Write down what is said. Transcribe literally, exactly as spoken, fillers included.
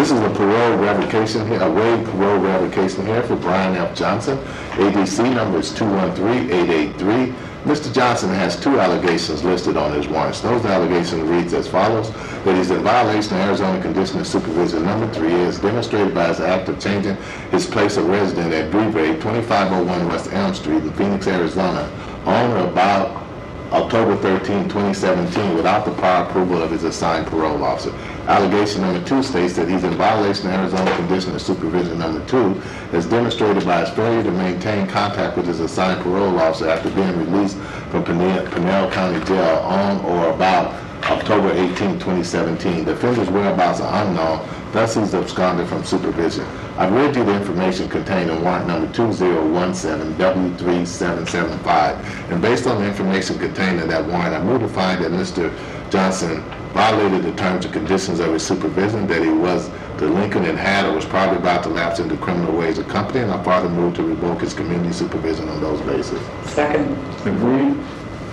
This is a parole revocation here, a waived parole revocation here for Brian F. Johnson. A D C number is two one three eight eight three. Mister Johnson has two allegations listed on his warrants. Those allegations reads as follows: that he's in violation of Arizona Condition of Supervision number three, as demonstrated by his act of changing his place of residence at Brevet, twenty-five oh one West Elm Street in Phoenix, Arizona, on or about October thirteenth, twenty seventeen, without the prior approval of his assigned parole officer. Allegation number two states that he's in violation of Arizona Condition of Supervision number two, as demonstrated by his failure to maintain contact with his assigned parole officer after being released from Pinell, Pinell County Jail on or about October eighteenth, twenty seventeen. The offender's whereabouts are unknown, thus he's absconded from supervision. I've read you the information contained in warrant number two zero one seven W three seven seven five, and based on the information contained in that warrant, I move to find that Mister Johnson violated the terms and conditions of his supervision, that he was delinquent and had or was probably about to lapse into criminal ways of company, and I further move to revoke his community supervision on those bases. Second. Agreed.